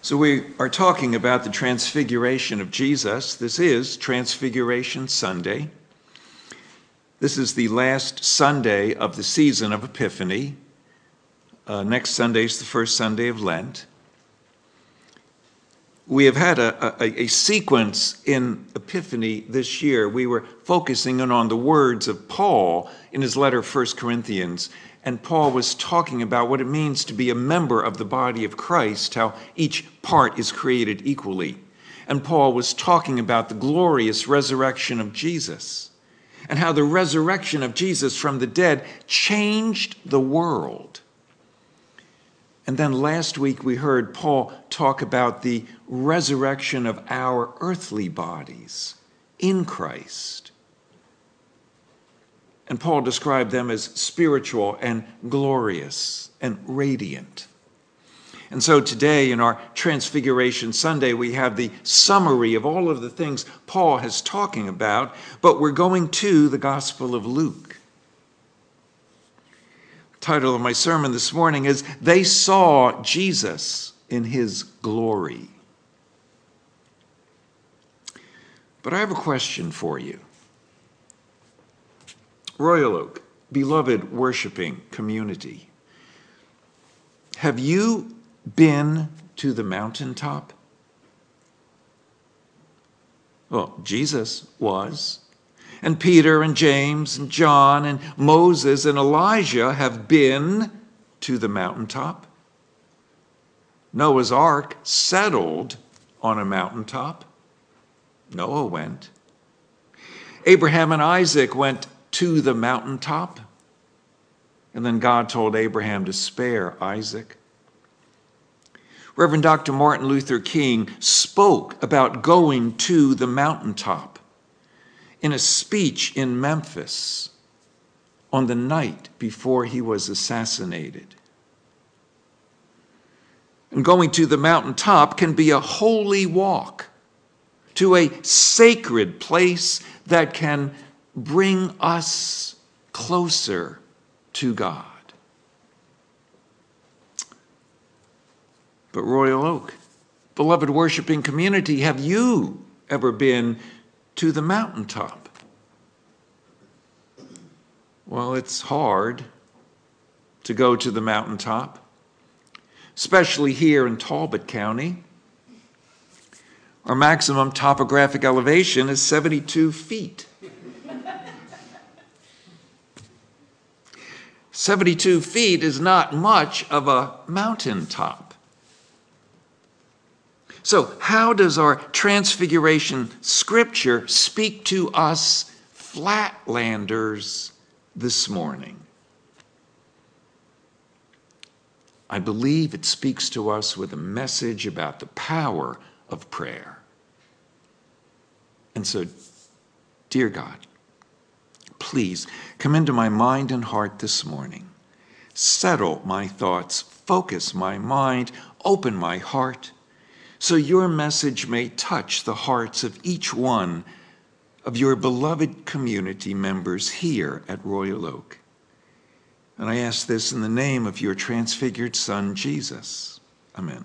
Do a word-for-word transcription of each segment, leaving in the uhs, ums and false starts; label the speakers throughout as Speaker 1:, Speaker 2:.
Speaker 1: So we are talking about the transfiguration of Jesus. This is Transfiguration Sunday. This is the last Sunday of the season of Epiphany. Uh, next Sunday is the first Sunday of Lent. We have had a, a, a sequence in Epiphany this year. We were focusing in on the words of Paul in his letter, First Corinthians. And Paul was talking about what it means to be a member of the body of Christ, how each part is created equally. And Paul was talking about the glorious resurrection of Jesus and how the resurrection of Jesus from the dead changed the world. And then last week we heard Paul talk about the resurrection of our earthly bodies in Christ. And Paul described them as spiritual and glorious and radiant. And so today in our Transfiguration Sunday, we have the summary of all of the things Paul is talking about, but we're going to the Gospel of Luke. The title of my sermon this morning is, They Saw Jesus in His Glory. But I have a question for you. Royal Oak, beloved worshiping community, have you been to the mountaintop? Well, Jesus was, and Peter and James and John and Moses and Elijah have been to the mountaintop. Noah's Ark settled on a mountaintop. Noah went. Abraham and Isaac went to the mountaintop. And then God told Abraham to spare Isaac. Reverend Doctor Martin Luther King spoke about going to the mountaintop in a speech in Memphis on the night before he was assassinated. And going to the mountaintop can be a holy walk to a sacred place that can bring us closer to God. But Royal Oak, beloved worshiping community, have you ever been to the mountaintop? Well, it's hard to go to the mountaintop, especially here in Talbot County. Our maximum topographic elevation is seventy-two feet. seventy-two feet is not much of a mountaintop. So how does our Transfiguration scripture speak to us flatlanders this morning? I believe it speaks to us with a message about the power of prayer. And so, dear God, please come into my mind and heart this morning. Settle my thoughts, focus my mind, open my heart, so your message may touch the hearts of each one of your beloved community members here at Royal Oak. And I ask this in the name of your transfigured Son, Jesus. Amen.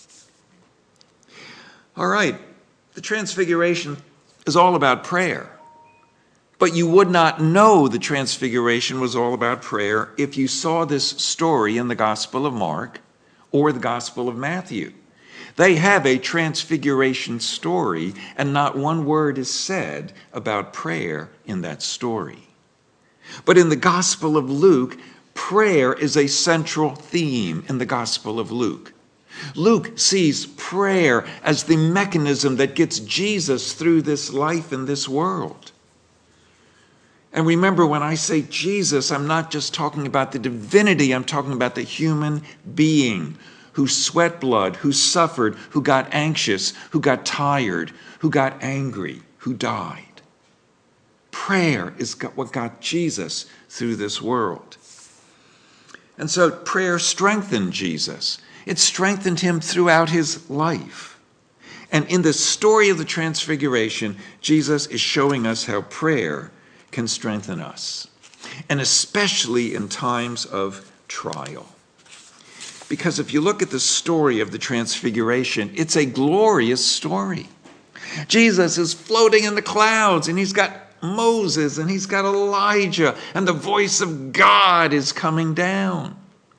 Speaker 1: All right, the Transfiguration is all about prayer. But you would not know the Transfiguration was all about prayer if you saw this story in the Gospel of Mark or the Gospel of Matthew. They have a Transfiguration story, and not one word is said about prayer in that story. But in the Gospel of Luke, prayer is a central theme in the Gospel of Luke. Luke sees prayer as the mechanism that gets Jesus through this life and this world. And remember, when I say Jesus, I'm not just talking about the divinity, I'm talking about the human being who sweat blood, who suffered, who got anxious, who got tired, who got angry, who died. Prayer is what got Jesus through this world. And so prayer strengthened Jesus. It strengthened him throughout his life. And in the story of the Transfiguration, Jesus is showing us how prayer can strengthen us, and especially in times of trial. Because if you look at the story of the Transfiguration, it's a glorious story. Jesus is floating in the clouds, and he's got Moses, and he's got Elijah, and the voice of God is coming down.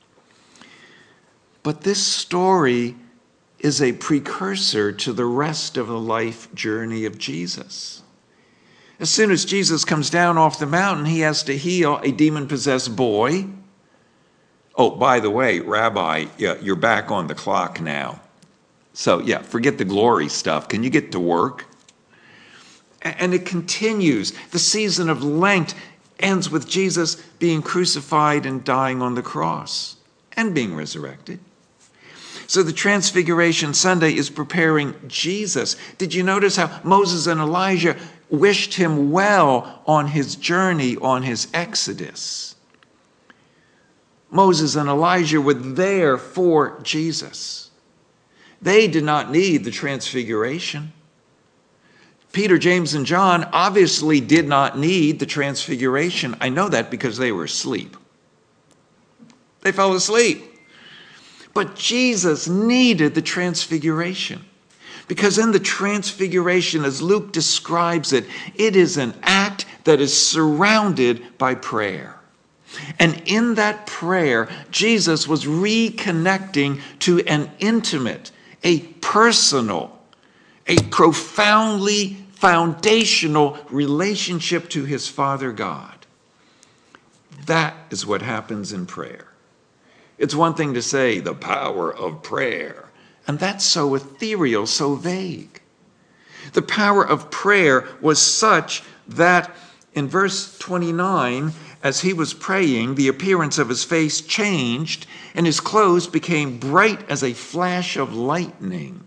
Speaker 1: But this story is a precursor to the rest of the life journey of Jesus. As soon as Jesus comes down off the mountain, he has to heal a demon-possessed boy. Oh, by the way, Rabbi, yeah, you're back on the clock now. So, yeah, forget the glory stuff. Can you get to work? And it continues. The season of Lent ends with Jesus being crucified and dying on the cross and being resurrected. So the Transfiguration Sunday is preparing Jesus. Did you notice how Moses and Elijah wished him well on his journey, on his exodus? Moses and Elijah were there for Jesus. They did not need the Transfiguration. Peter, James, and John obviously did not need the Transfiguration. I know that because they were asleep. They fell asleep. But Jesus needed the Transfiguration. Because in the Transfiguration, as Luke describes it, it is an act that is surrounded by prayer. And in that prayer, Jesus was reconnecting to an intimate, a personal, a profoundly foundational relationship to his Father God. That is what happens in prayer. It's one thing to say the power of prayer, and that's so ethereal, so vague. The power of prayer was such that in verse twenty-nine, as he was praying, the appearance of his face changed, and his clothes became bright as a flash of lightning.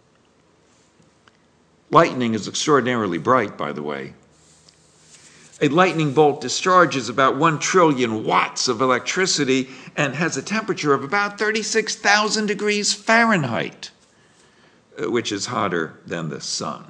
Speaker 1: Lightning is extraordinarily bright, by the way. A lightning bolt discharges about one trillion watts of electricity and has a temperature of about thirty-six thousand degrees Fahrenheit, which is hotter than the sun.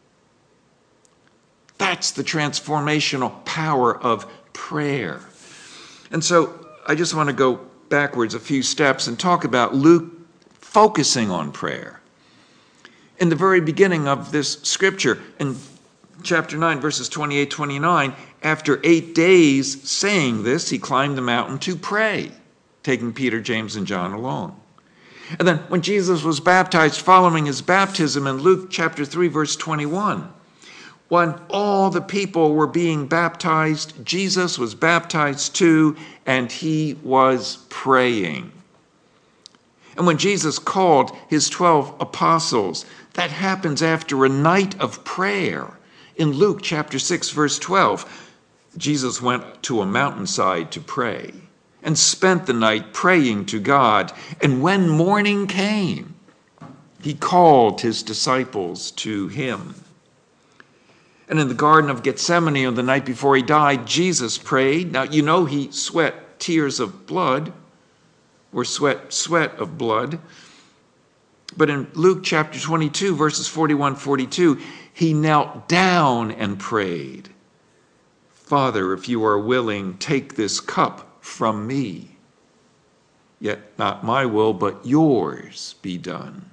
Speaker 1: That's the transformational power of prayer. And so I just want to go backwards a few steps and talk about Luke focusing on prayer. In the very beginning of this scripture, in chapter nine, verses twenty-eight, twenty-nine, after eight days saying this, he climbed the mountain to pray, taking Peter, James, and John along. And then when Jesus was baptized, following his baptism in Luke chapter three, verse twenty-one, when all the people were being baptized, Jesus was baptized too, and he was praying. And when Jesus called his twelve apostles, that happens after a night of prayer. In Luke chapter six, verse twelve, Jesus went to a mountainside to pray and spent the night praying to God. And when morning came, he called his disciples to him. And in the Garden of Gethsemane on the night before he died, Jesus prayed. Now, you know he sweat tears of blood, or sweat sweat of blood. But in Luke chapter twenty-two, verses forty-one, forty-two, he knelt down and prayed, Father, if you are willing, take this cup from me. Yet not my will, but yours be done.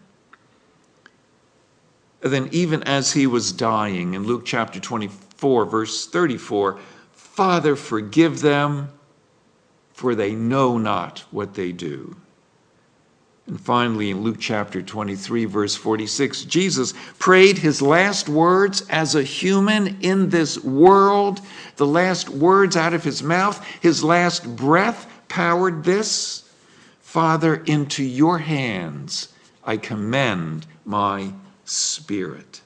Speaker 1: And then even as he was dying, in Luke chapter twenty-four, verse thirty-four, Father, forgive them, for they know not what they do. And finally, in Luke chapter twenty-three, verse forty-six, Jesus prayed his last words as a human in this world. The last words out of his mouth, his last breath powered this. Father, into your hands I commend my spirit.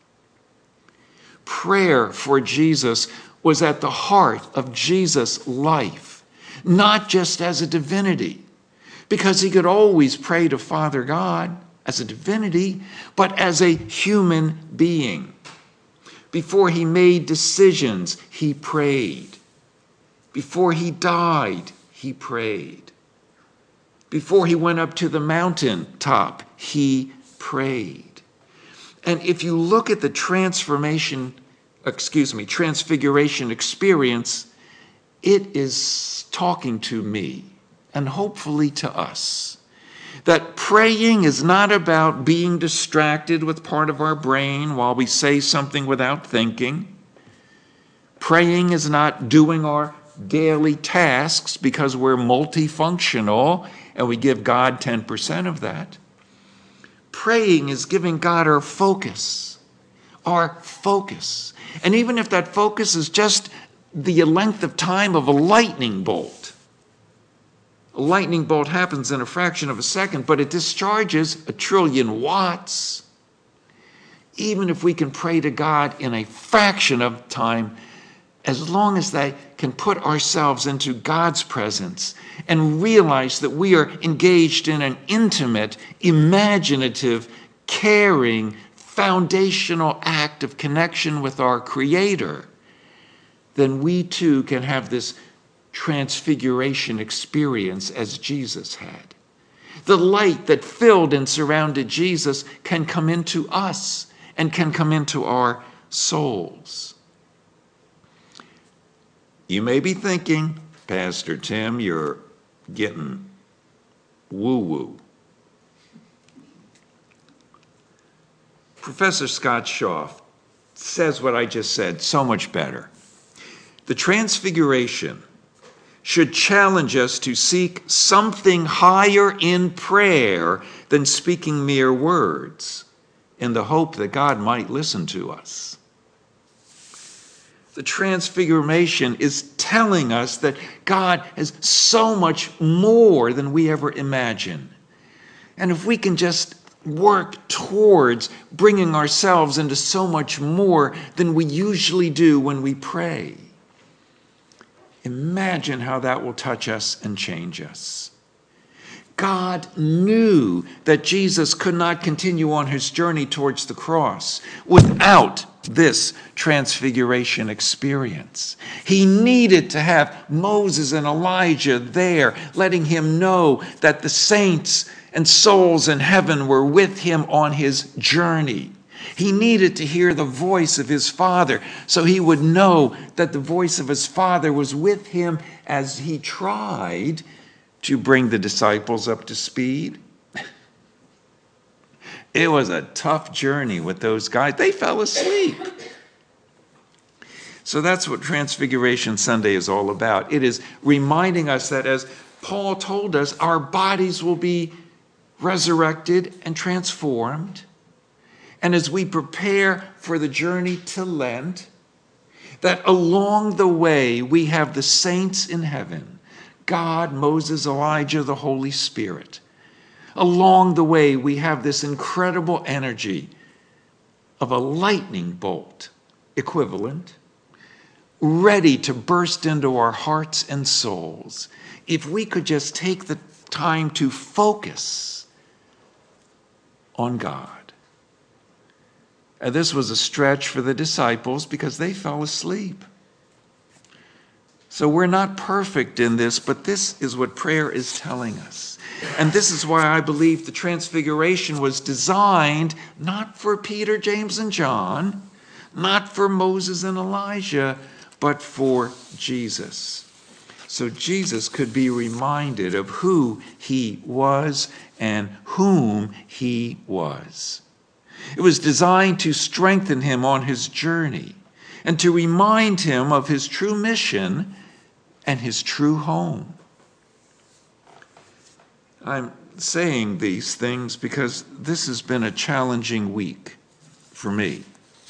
Speaker 1: Prayer for Jesus was at the heart of Jesus' life, not just as a divinity, because he could always pray to Father God as a divinity, but as a human being. Before he made decisions, he prayed. Before he died, he prayed. Before he went up to the mountaintop, he prayed. And if you look at the transformation, excuse me, transfiguration experience, it is talking to me and hopefully to us. That praying is not about being distracted with part of our brain while we say something without thinking. Praying is not doing our daily tasks because we're multifunctional and we give God ten percent of that. Praying is giving God our focus, our focus. And even if that focus is just the length of time of a lightning bolt, a lightning bolt happens in a fraction of a second, but it discharges a trillion watts. Even if we can pray to God in a fraction of time, as long as they can put ourselves into God's presence and realize that we are engaged in an intimate, imaginative, caring, foundational act of connection with our Creator, then we too can have this transfiguration experience as Jesus had. The light that filled and surrounded Jesus can come into us and can come into our souls. You may be thinking, Pastor Tim, you're getting woo-woo. Professor Scott Shaw says what I just said so much better. The Transfiguration should challenge us to seek something higher in prayer than speaking mere words in the hope that God might listen to us. The Transfiguration is telling us that God has so much more than we ever imagine. And if we can just work towards bringing ourselves into so much more than we usually do when we pray, imagine how that will touch us and change us. God knew that Jesus could not continue on his journey towards the cross without this transfiguration experience. He needed to have Moses and Elijah there, letting him know that the saints and souls in heaven were with him on his journey. He needed to hear the voice of his Father so he would know that the voice of his Father was with him as he tried to bring the disciples up to speed. It was a tough journey with those guys. They fell asleep. So that's what Transfiguration Sunday is all about. It is reminding us that, as Paul told us, our bodies will be resurrected and transformed. And as we prepare for the journey to Lent, that along the way we have the saints in heaven, God, Moses, Elijah, the Holy Spirit. Along the way we have this incredible energy of a lightning bolt equivalent, ready to burst into our hearts and souls. If we could just take the time to focus on God. And this was a stretch for the disciples because they fell asleep. So we're not perfect in this, but this is what prayer is telling us. And this is why I believe the Transfiguration was designed not for Peter, James, and John, not for Moses and Elijah, but for Jesus. So Jesus could be reminded of who he was and whom he was. It was designed to strengthen him on his journey and to remind him of his true mission and his true home. I'm saying these things because this has been a challenging week for me.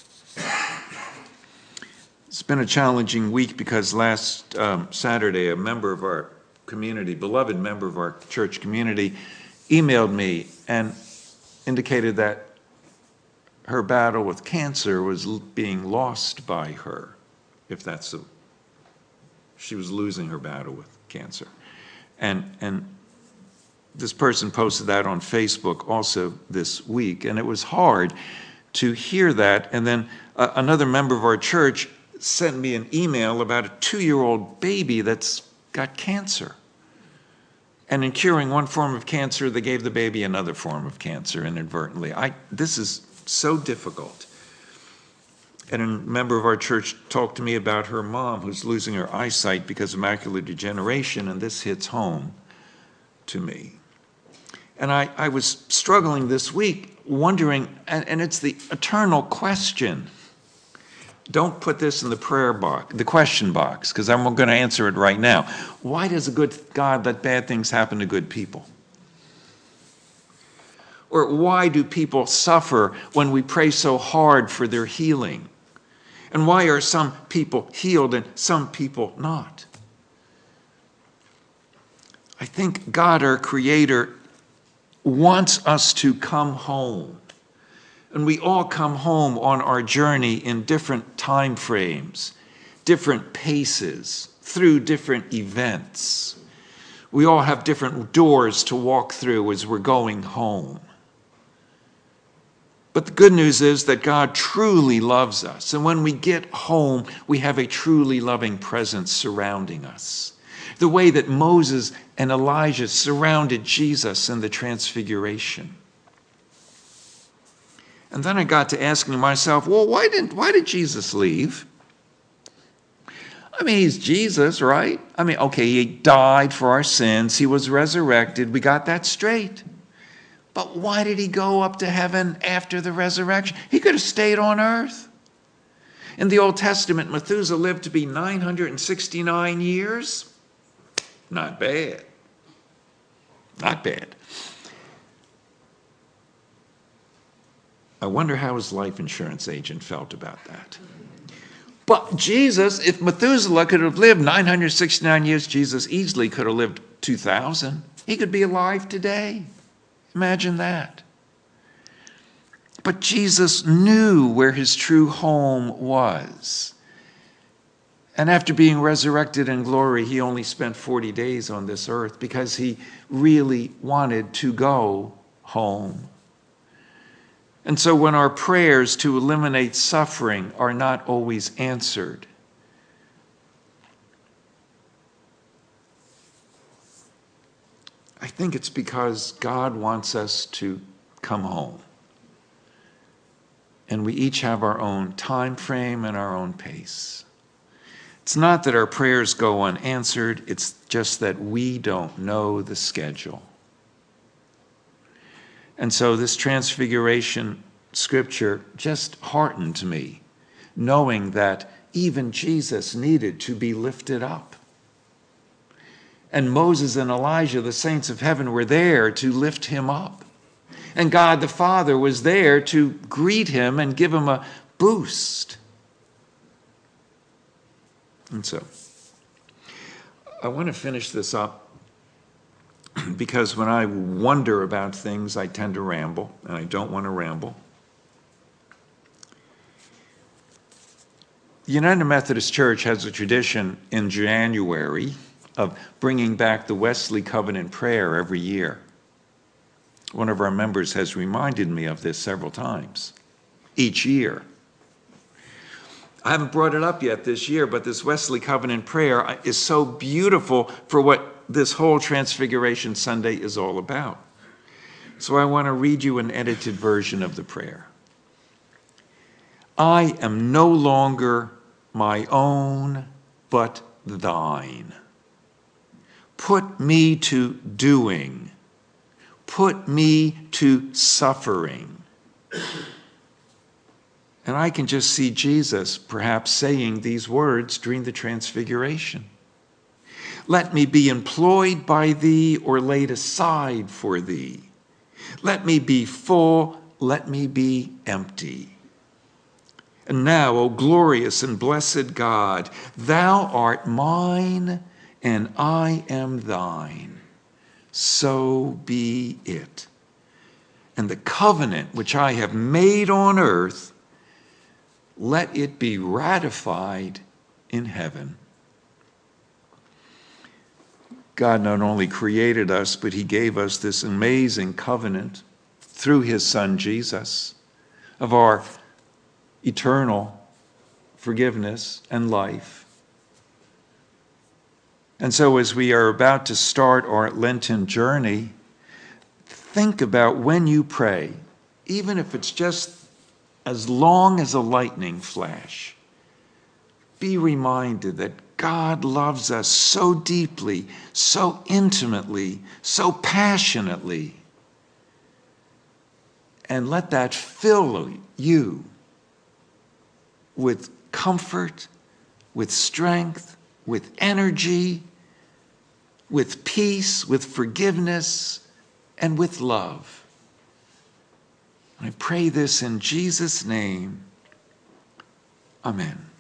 Speaker 1: It's been a challenging week because last um, Saturday, a member of our community, beloved member of our church community, emailed me and indicated that her battle with cancer was being lost by her, if that's a, she was losing her battle with cancer. And, and this person posted that on Facebook also this week, and it was hard to hear that. And then uh, another member of our church sent me an email about a two-year-old baby that's got cancer. And in curing one form of cancer, they gave the baby another form of cancer inadvertently. I, this is so difficult. And a member of our church talked to me about her mom who's losing her eyesight because of macular degeneration, and this hits home to me. And I, I was struggling this week, wondering, and, and it's the eternal question. Don't put this in the prayer box, the question box, because I'm going to answer it right now. Why does a good God let bad things happen to good people? Or why do people suffer when we pray so hard for their healing? And why are some people healed and some people not? I think God, our Creator, wants us to come home. And we all come home on our journey in different time frames, different paces, through different events. We all have different doors to walk through as we're going home. But the good news is that God truly loves us. And when we get home, we have a truly loving presence surrounding us. The way that Moses and Elijah surrounded Jesus in the Transfiguration. And then I got to asking myself, well, why didn't, why did Jesus leave? I mean, he's Jesus, right? I mean, okay, he died for our sins. He was resurrected. We got that straight. But why did he go up to heaven after the resurrection? He could have stayed on earth. In the Old Testament, Methuselah lived to be nine hundred sixty-nine years. Not bad. Not bad. I wonder how his life insurance agent felt about that. But Jesus, if Methuselah could have lived nine hundred sixty-nine years, Jesus easily could have lived two thousand. He could be alive today. Imagine that. But Jesus knew where his true home was. And after being resurrected in glory, he only spent forty days on this earth because he really wanted to go home. And so when our prayers to eliminate suffering are not always answered, I think it's because God wants us to come home. And we each have our own time frame and our own pace. It's not that our prayers go unanswered, it's just that we don't know the schedule. And so this Transfiguration scripture just heartened me, knowing that even Jesus needed to be lifted up. And Moses and Elijah, the saints of heaven, were there to lift him up. And God the Father was there to greet him and give him a boost. And so, I want to finish this up because when I wonder about things, I tend to ramble, and I don't want to ramble. The United Methodist Church has a tradition in January of bringing back the Wesley Covenant Prayer every year. One of our members has reminded me of this several times, each year. I haven't brought it up yet this year, but this Wesley Covenant Prayer is so beautiful for what this whole Transfiguration Sunday is all about. So I want to read you an edited version of the prayer. I am no longer my own, but thine. Put me to doing. Put me to suffering. And I can just see Jesus perhaps saying these words during the Transfiguration. Let me be employed by thee or laid aside for thee. Let me be full, let me be empty. And now, O glorious and blessed God, thou art mine and I am thine. So be it. And the covenant which I have made on earth, let it be ratified in heaven. God not only created us, but he gave us this amazing covenant through his Son Jesus of our eternal forgiveness and life. And so as we are about to start our Lenten journey, think about when you pray, even if it's just as long as a lightning flash, be reminded that God loves us so deeply, so intimately, so passionately, and let that fill you with comfort, with strength, with energy, with peace, with forgiveness, and with love. I pray this in Jesus' name. Amen.